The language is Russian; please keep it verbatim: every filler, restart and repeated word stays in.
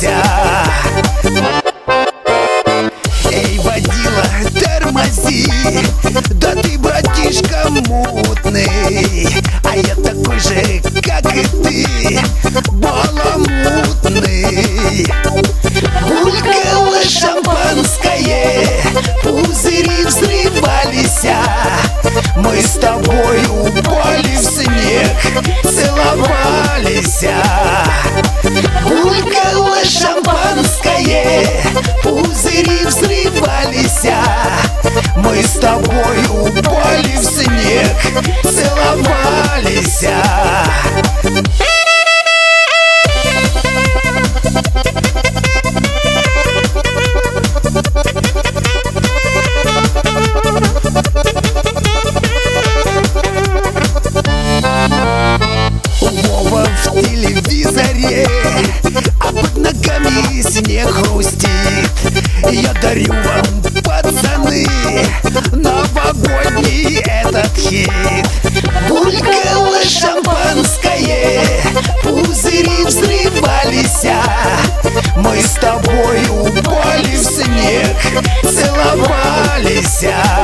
Эй, водила, тормози, да ты, братишка, мутный, а я такой же, как и ты, баламутный. Булькало шампанское, пузыри взрывались, мы с тобой упали в снег, целовались. Булькало шампанское, пузыри взрывались, мы с тобой упали в снег, целовались. Вова в телевизоре, а под ногами снег хрустит. Я дарю вам, пацаны, новогодний этот хит. Булькало шампанское, пузыри взрывались, мы с тобой упали в снег, целовались.